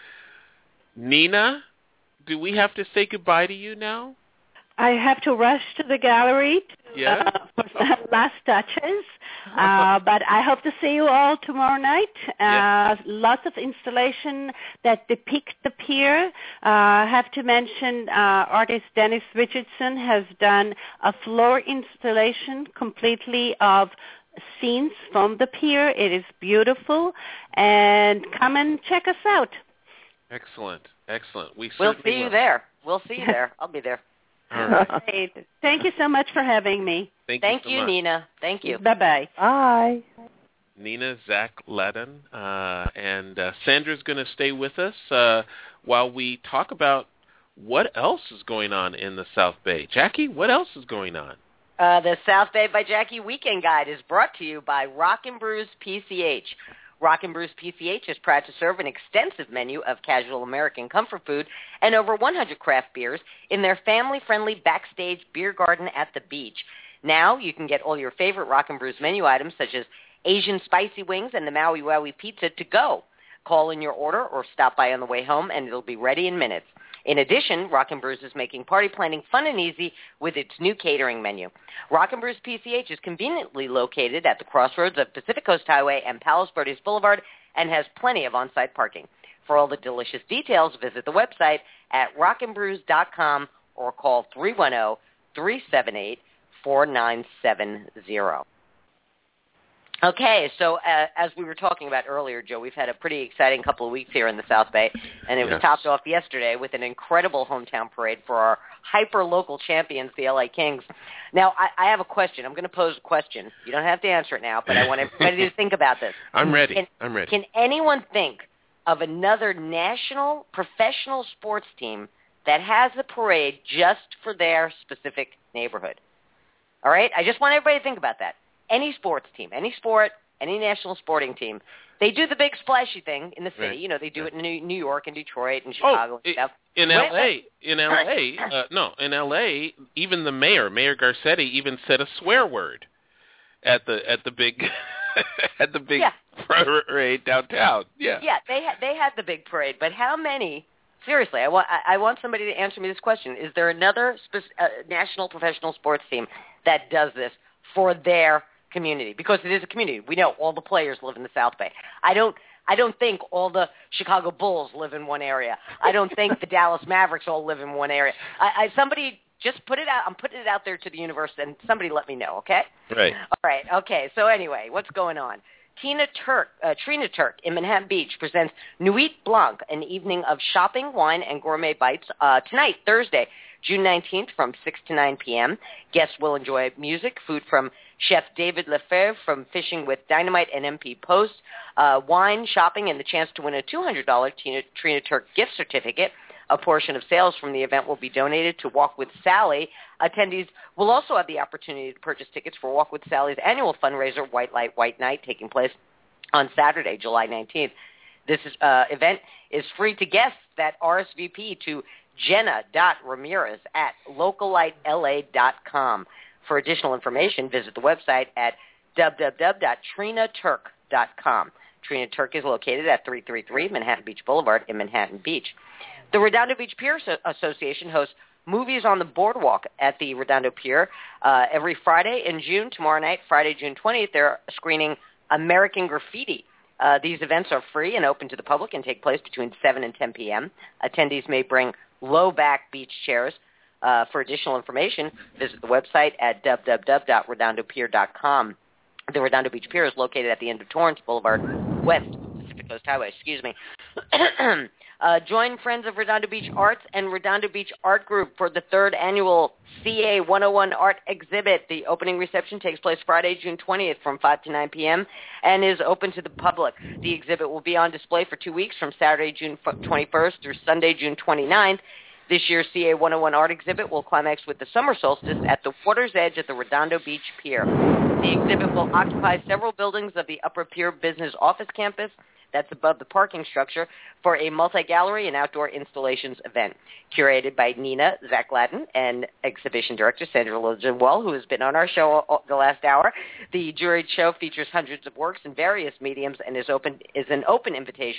Nina, do we have to say goodbye to you now? I have to rush to the gallery to Yeah. uh, last touches. Uh, but I hope to see you all tomorrow night. Uh, yeah. Lots of installation that depict the pier. Uh, I have to mention uh, artist Dennis Richardson has done a floor installation completely of scenes from the pier. It is beautiful. And come and check us out. Excellent. Excellent. We We'll certainly see you will. there. We'll see you there. I'll be there. All right. Great. Thank you so much for having me. Thank, Thank you, so you, much. Nina. Thank you. Bye-bye. Bye. Nina Zack-Ladden, uh, and uh, Sandra's going to stay with us uh, while we talk about what else is going on in the South Bay. Jackie, what else is going on? Uh, the South Bay by Jackie Weekend Guide is brought to you by Rock and Brews P C H. Rock and Brews P C H is proud to serve an extensive menu of casual American comfort food and over one hundred craft beers in their family-friendly backstage beer garden at the beach. Now you can get all your favorite Rock and Brews menu items such as Asian spicy wings and the Maui Wowie pizza to go. Call in your order or stop by on the way home and it'll be ready in minutes. In addition, Rock and Brews is making party planning fun and easy with its new catering menu. Rock and Brews P C H is conveniently located at the crossroads of Pacific Coast Highway and Palos Verdes Boulevard and has plenty of on-site parking. For all the delicious details, visit the website at rock and brews dot com or call three one zero, three seven eight, four nine seven zero. Okay, so uh, as we were talking about earlier, Joe, we've had a pretty exciting couple of weeks here in the South Bay, and it was Yes. topped off yesterday with an incredible hometown parade for our hyper-local champions, the L A Kings. Now, I, I have a question. I'm going to pose a question. You don't have to answer it now, but I want everybody to think about this. I'm ready. Can, I'm ready. Can anyone think of another national professional sports team that has a parade just for their specific neighborhood? All right? I just want everybody to think about that. Any sports team, any sport, any national sporting team, they do the big splashy thing in the city. Right. You know, they do Right. it in New, New York and Detroit and Chicago Oh, and stuff. in Wait, L A, in L A, uh, no, in L A, even the mayor, Mayor Garcetti, even said a swear word at the at the big at the big Yeah. parade downtown. Yeah. Yeah, they ha- they had the big parade, but how many? Seriously, I want I, I want somebody to answer me this question: is there another spe- uh, national professional sports team that does this for their community? Because it is a community. We know all the players live in the South Bay. I don't I don't think all the Chicago Bulls live in one area. I don't think the Dallas Mavericks all live in one area. I, I somebody just put it out. I'm putting it out there to the universe, and somebody let me know. Okay. Right. All right. Okay. So anyway, what's going on? Tina Turk, uh, Trina Turk in Manhattan Beach presents Nuit Blanc, an evening of shopping, wine, and gourmet bites uh, tonight, Thursday, June nineteenth, from six to nine p.m. Guests will enjoy music, food from Chef David Lefebvre from Fishing with Dynamite and M P Post, uh, wine, shopping, and the chance to win a two hundred dollars Tina, Trina Turk gift certificate. A portion of sales from the event will be donated to Walk with Sally. Attendees will also have the opportunity to purchase tickets for Walk with Sally's annual fundraiser, White Light, White Night, taking place on Saturday, July nineteenth. This is, uh, event is free to guests that R S V P to jenna dot ramirez at local light l a dot com. For additional information, visit the website at w w w dot trina turk dot com. Trina Turk is located at three thirty-three Manhattan Beach Boulevard in Manhattan Beach. The Redondo Beach Pier Association hosts Movies on the Boardwalk at the Redondo Pier uh, every Friday in June. Tomorrow night, Friday, June twentieth, they're screening American Graffiti. Uh, these events are free and open to the public and take place between seven and ten p.m. Attendees may bring low-back beach chairs. Uh, for additional information, visit the website at w w w dot redondo pier dot com. The Redondo Beach Pier is located at the end of Torrance Boulevard, west of Pacific Coast Highway. Excuse me. uh, join Friends of Redondo Beach Arts and Redondo Beach Art Group for the third annual C A one oh one Art Exhibit. The opening reception takes place Friday, June twentieth from five to nine p.m. and is open to the public. The exhibit will be on display for two weeks from Saturday, June twenty-first through Sunday, June twenty-ninth. This year's C A one oh one Art Exhibit will climax with the summer solstice at the water's edge at the Redondo Beach Pier. The exhibit will occupy several buildings of the Upper Pier Business Office Campus that's above the parking structure for a multi-gallery and outdoor installations event. Curated by Nina Zack-Ladden and exhibition director Sandra Liljenwall, who has been on our show all, the last hour. The juried show features hundreds of works in various mediums and is open is an open invitation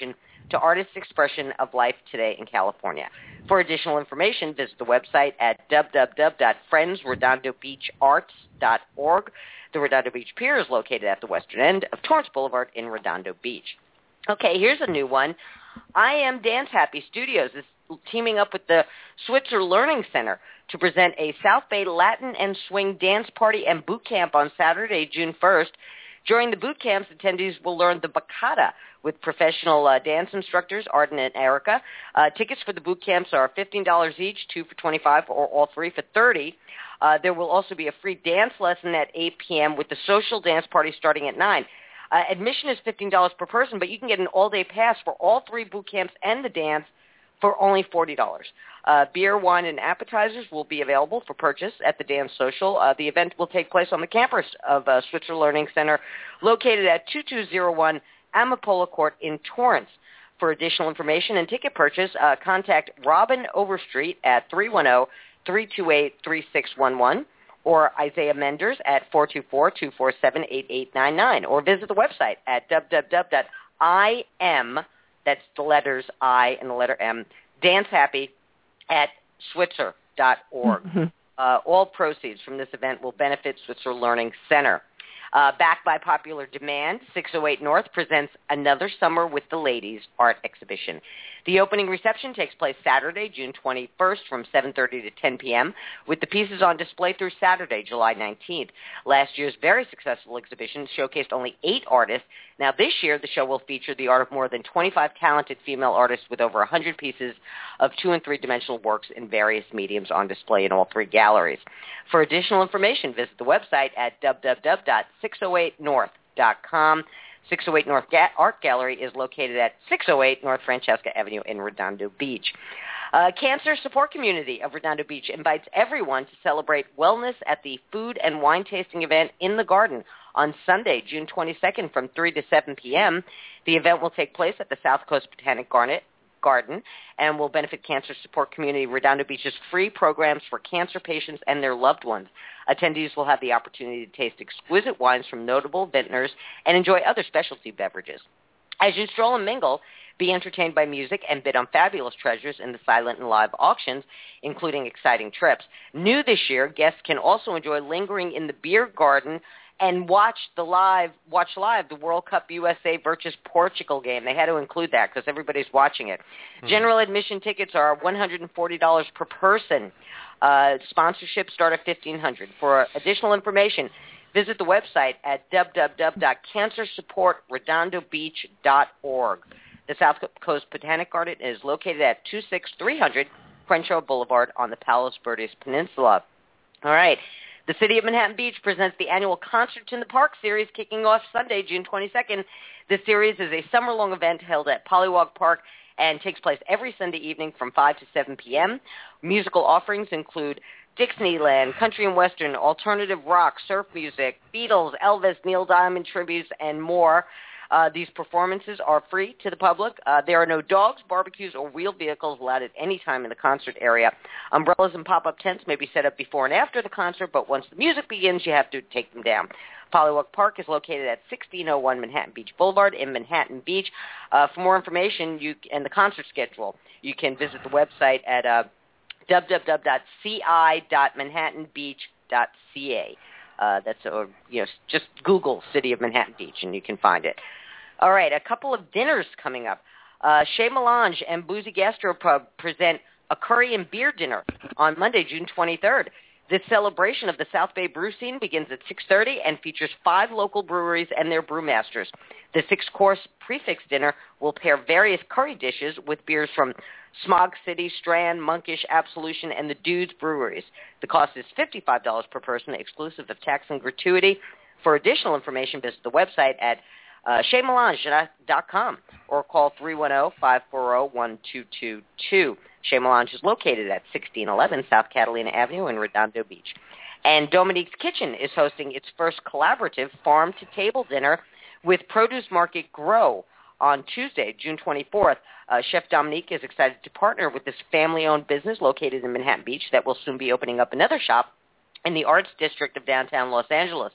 to artists' expression of life today in California. For additional information, visit the website at w w w dot friends redondo beach arts dot org. The Redondo Beach Pier is located at the western end of Torrance Boulevard in Redondo Beach. Okay, here's a new one. I Am Dance Happy Studios is teaming up with the Switzer Learning Center to present a South Bay Latin and Swing dance party and boot camp on Saturday, June first. During the boot camps, attendees will learn the bachata with professional uh, dance instructors, Arden and Erica. Uh, tickets for the boot camps are fifteen dollars each, two for twenty-five dollars, or all three for thirty dollars. Uh, there will also be a free dance lesson at eight p.m. with the social dance party starting at nine. Uh, admission is fifteen dollars per person, but you can get an all-day pass for all three boot camps and the dance for only forty dollars. Uh, beer, wine, and appetizers will be available for purchase at the Dance Social. Uh, the event will take place on the campus of uh, Switzer Learning Center, located at two two zero one Amapola Court in Torrance. For additional information and ticket purchase, uh, contact Robin Overstreet at three one zero, three two eight, three six one one or Isaiah Menders at four two four, two four seven, eight eight nine nine, or visit the website at w w w dot i m, that's the letters I and the letter M, Dance Happy at switzer dot org. Mm-hmm. Uh, all proceeds from this event will benefit Switzer Learning Center. Uh, backed by popular demand, six oh eight North presents Another Summer with the Ladies art exhibition. The opening reception takes place Saturday, June twenty-first from seven thirty to ten p.m., with the pieces on display through Saturday, July nineteenth. Last year's very successful exhibition showcased only eight artists. Now this year, the show will feature the art of more than twenty-five talented female artists with over one hundred pieces of two- and three-dimensional works in various mediums on display in all three galleries. For additional information, visit the website at w w w dot six oh eight north dot com. six oh eight North Ga- Art Gallery is located at six oh eight North Francesca Avenue in Redondo Beach. Uh, Cancer Support Community of Redondo Beach invites everyone to celebrate wellness at the food and wine tasting event in the garden on Sunday, June twenty-second from three to seven p.m. The event will take place at the South Coast Botanic Garnet Garden and will benefit Cancer Support Community Redondo Beach's free programs for cancer patients and their loved ones. Attendees will have the opportunity to taste exquisite wines from notable vintners and enjoy other specialty beverages. As you stroll and mingle, be entertained by music and bid on fabulous treasures in the silent and live auctions, including exciting trips. New this year, guests can also enjoy lingering in the beer garden and watch the live, watch live the World Cup U S A versus Portugal game. They had to include that because everybody's watching it. Hmm. General admission tickets are one hundred forty dollars per person. Uh, sponsorships start at fifteen hundred dollars. For additional information, visit the website at w w w dot cancer support redondo beach dot org. The South Coast Botanic Garden is located at two six three hundred Crenshaw Boulevard on the Palos Verdes Peninsula. All right. The City of Manhattan Beach presents the annual Concerts in the Park series kicking off Sunday, June twenty-second. This series is a summer-long event held at Pollywog Park and takes place every Sunday evening from five to seven p.m. Musical offerings include Dixieland, country and western, alternative rock, surf music, Beatles, Elvis, Neil Diamond tributes, and more. Uh, these performances are free to the public. Uh, there are no dogs, barbecues, or wheeled vehicles allowed at any time in the concert area. Umbrellas and pop-up tents may be set up before and after the concert, but once the music begins, you have to take them down. Pollywog Park is located at sixteen oh one Manhattan Beach Boulevard in Manhattan Beach. Uh, for more information you, and the concert schedule, you can visit the website at uh, w w w dot c i dot manhattan beach dot c a. Uh, that's or you know just Google City of Manhattan Beach and you can find it. All right, a couple of dinners coming up. Uh, Chez Melange and Boozy Gastropub present a curry and beer dinner on Monday, June twenty-third. This celebration of the South Bay brew scene begins at six thirty and features five local breweries and their brewmasters. The six-course prefix dinner will pair various curry dishes with beers from Smog City, Strand, Monkish, Absolution, and the Dudes breweries. The cost is fifty-five dollars per person, exclusive of tax and gratuity. For additional information, visit the website at uh, chez melange dot com or call three one zero, five four zero, one two two two. Chez Melange is located at sixteen eleven South Catalina Avenue in Redondo Beach. And Dominique's Kitchen is hosting its first collaborative farm-to-table dinner with Produce Market Grow on Tuesday, June twenty-fourth. Uh, Chef Dominique is excited to partner with this family-owned business located in Manhattan Beach that will soon be opening up another shop in the Arts District of downtown Los Angeles.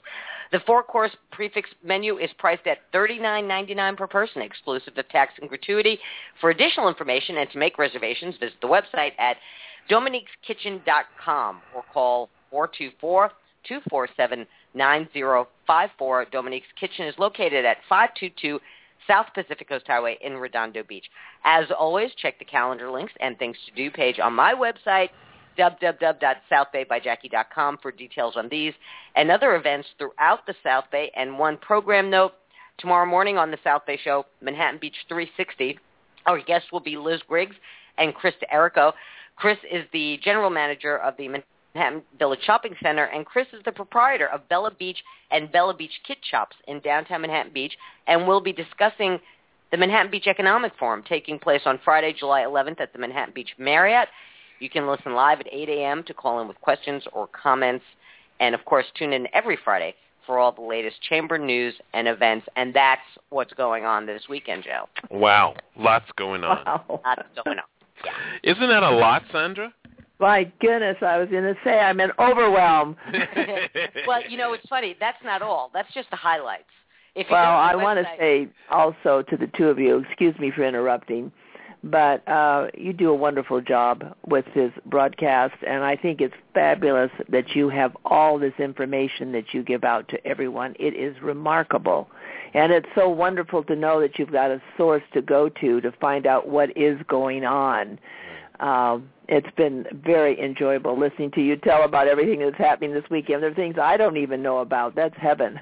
The four-course prefix menu is priced at thirty-nine ninety-nine per person, exclusive of tax and gratuity. For additional information and to make reservations, visit the website at dominique's kitchen dot com or call four two four, two four seven, nine zero five four. Dominique's Kitchen is located at five two two South Pacific Coast Highway in Redondo Beach. As always, check the calendar links and things to do page on my website, w w w dot south bay by jackie dot com, for details on these and other events throughout the South Bay. And one program note, tomorrow morning on the South Bay Show, Manhattan Beach three sixty, our guests will be Liz Griggs and Chris D'Erico. Chris is the general manager of the Manhattan Village Shopping Center, and Chris is the proprietor of Bella Beach and Bella Beach Kid Shops in downtown Manhattan Beach, and we'll be discussing the Manhattan Beach Economic Forum taking place on Friday, July eleventh at the Manhattan Beach Marriott. You can listen live at eight a.m. to call in with questions or comments, and, of course, tune in every Friday for all the latest chamber news and events, and that's what's going on this weekend, Joe. Wow, lots going on. Wow. Lots going on. Yeah. Isn't that a lot, Sandra? My goodness, I was going to say I'm in overwhelm. Well, you know, it's funny. That's not all. That's just the highlights. If you Well, go I to the want to website- say also to the two of you, excuse me for interrupting, but uh, you do a wonderful job with this broadcast, and I think it's fabulous that you have all this information that you give out to everyone. It is remarkable, and it's so wonderful to know that you've got a source to go to to find out what is going on. Um, it's been very enjoyable listening to you tell about everything that's happening this weekend. There are things I don't even know about. That's heaven.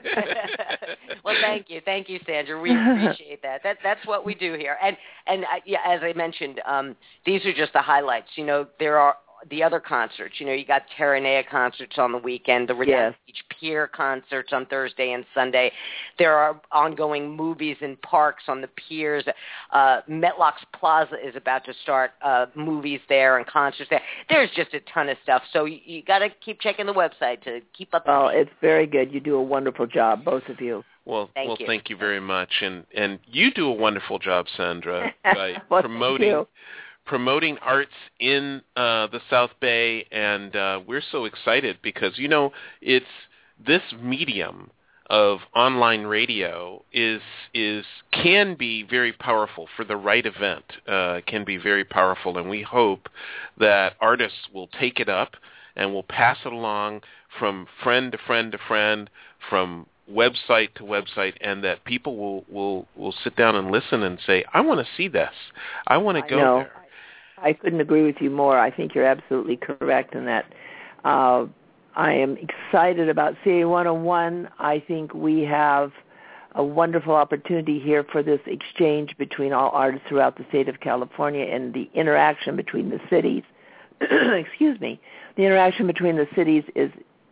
Well, thank you, thank you, Sandra. We appreciate that. That that's what we do here. And and uh, yeah, as I mentioned, um, these are just the highlights. You know, there are the other concerts. You know, you got Terranea concerts on the weekend, the Redondo Yes. Beach Pier concerts on Thursday and Sunday. There are ongoing movies in parks on the piers. Uh, Metlox Plaza is about to start uh, movies there and concerts there. There's just a ton of stuff. So you, you got to keep checking the website to keep up. Well, to date. it's very good. You do a wonderful job, both of you. Well, Thank well, you. thank you very much, and and you do a wonderful job, Sandra, by Well, thank promoting you. promoting arts in uh, the South Bay, and uh, we're so excited because you know it's this medium of online radio is is can be very powerful for the right event. Uh, can be very powerful, and we hope that artists will take it up and will pass it along from friend to friend to friend, from website to website, and that people will, will, will sit down and listen and say, I want to see this. I want to I go know. there. I couldn't agree with you more. I think you're absolutely correct in that. Uh, I am excited about C A one oh one. I think we have a wonderful opportunity here for this exchange between all artists throughout the state of California and the interaction between the cities. Excuse me. The interaction between the cities is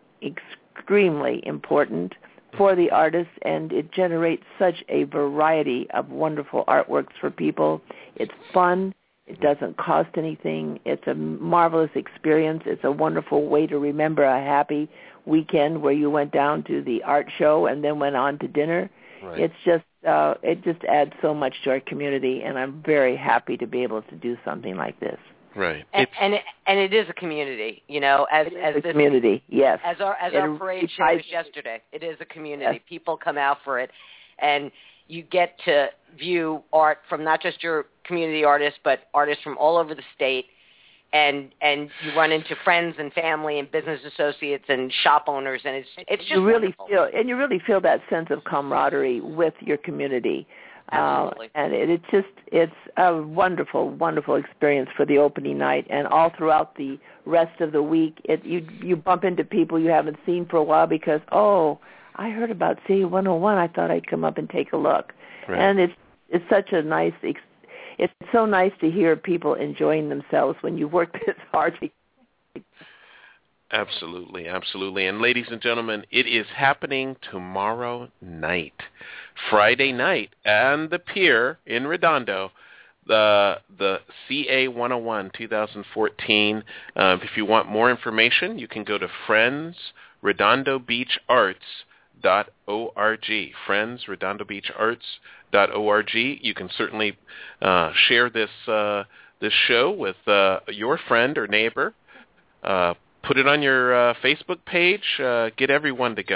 extremely important for the artists, and it generates such a variety of wonderful artworks for people. It's fun. It doesn't cost anything. It's a marvelous experience. It's a wonderful way to remember a happy weekend where you went down to the art show and then went on to dinner. Right. It's just uh, it just adds so much to our community, and I'm very happy to be able to do something like this. Right. And, It's, and it, and it is a community, you know, as It is as a this community, yes. as our as It our parade showed ties- us yesterday. It is a community. Yes. People come out for it, and you get to view art from not just your community artists, but artists from all over the state. And and you run into friends and family and business associates and shop owners, and it's it's just you really wonderful. feel and you really feel that sense of camaraderie with your community. Absolutely. Uh, and it, it's just it's a wonderful, wonderful experience for the opening night, and all throughout the rest of the week. It you you bump into people you haven't seen for a while because oh, I heard about C A one oh one. I thought I'd come up and take a look. Right. And it's it's such a nice. Ex- it's so nice to hear people enjoying themselves when you work this hard to. Absolutely, absolutely. And ladies and gentlemen, it is happening tomorrow night, Friday night, and the Pier in Redondo, the the C A one oh one twenty fourteen. Uh, if you want more information, you can go to friends redondo beach arts dot org. Friends Redondo Beach Arts dot org. You can certainly uh, share this uh, this show with uh, your friend or neighbor. Uh, Put it on your uh, Facebook page. Uh, get everyone to go.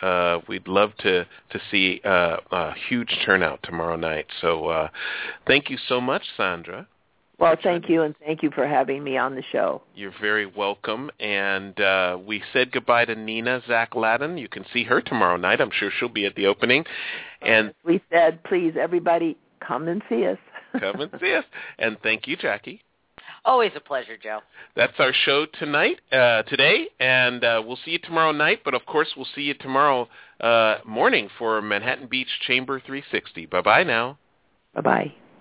Uh, we'd love to to see uh, a huge turnout tomorrow night. So uh, thank you so much, Sandra. Well, thank you, and thank you for having me on the show. You're very welcome. And uh, we said goodbye to Nina Zack-Ladden. You can see her tomorrow night. I'm sure she'll be at the opening. And As we said, please, everybody, come and see us. Come and see us. And thank you, Jackie. Always a pleasure, Joe. That's our show tonight, uh, today, and uh, we'll see you tomorrow night. But, of course, we'll see you tomorrow uh, morning for Manhattan Beach Chamber three sixty. Bye-bye now. Bye-bye.